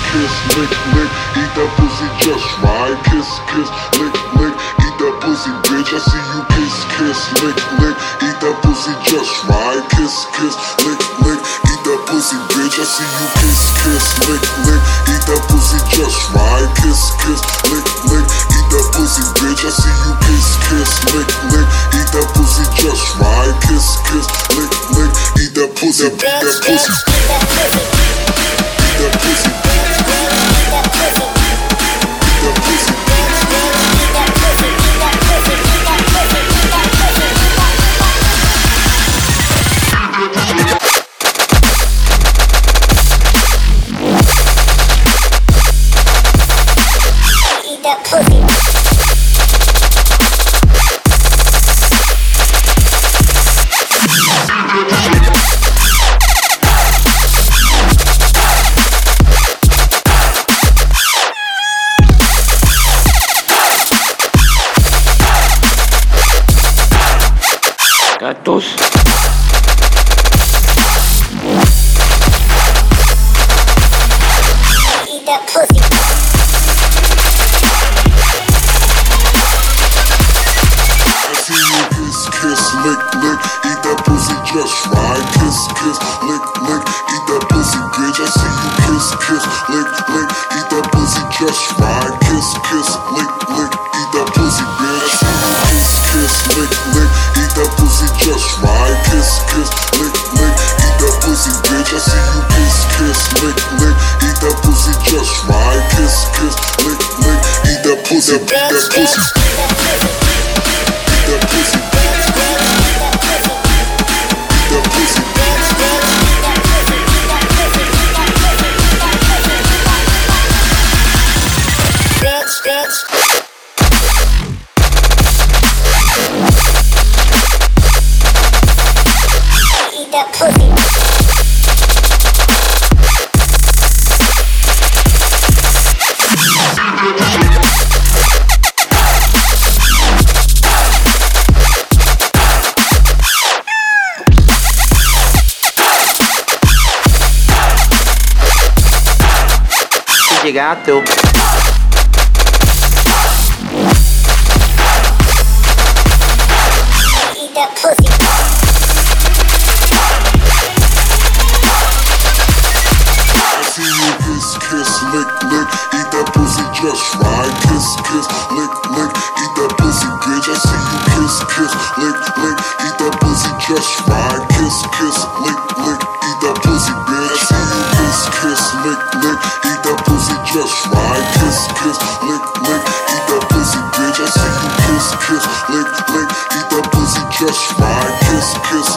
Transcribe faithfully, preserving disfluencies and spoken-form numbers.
kiss, lick, lick, eat that pussy just right. Kiss, kiss, lick, lick, eat that pussy, bitch. I see you kiss, kiss, lick, lick, eat that pussy just right. Kiss, kiss, lick, lick, eat that pussy, bitch. I see you kiss, kiss, lick, lick, eat that pussy just right. Kiss, kiss, lick, lick, eat that pussy, bitch. I see you kiss, kiss, lick, lick, eat that pussy just right. Kiss, kiss, lick, lick, eat that pussy, eat that pussy, eat that pussy, eat that pussy, eat that pussy, eat that pussy. Gatos. Eat that pussy. I see you kiss, kiss, lick, lick, eat that pussy just right. Kiss, kiss, lick, lick, eat that pussy, bitch. I see you kiss, kiss, lick, lick, eat that pussy just right. Kiss, kiss, lick, lick, eat that pussy, bitch. I see you kiss, kiss, lick, lick, eat that pussy just right. Kiss, kiss, lick, lick, eat that pussy, bitch. I see you kiss, kiss, lick, lick, eat that pussy just right. Kiss, kiss, lick, lick, eat that pussy, eat that pussy. That pussy, that pussy, that pussy. Bitch, bitch. Eat that pussy. Gato. Eat that pussy. I see you kiss, kiss, lick, lick, eat that pussy just right. Kiss, kiss, lick, lick, eat that pussy, bitch. I see you kiss, kiss, lick, lick, eat that pussy just right. Kiss, kiss, lick, lick, eat that pussy, bitch. I see you kiss, kiss, lick, lick, eat that pussy just right. Kiss, kiss, lick, lick, eat that pussy, bitch. I see you kiss, kiss, lick, lick, eat that pussy just right. Kiss, kiss,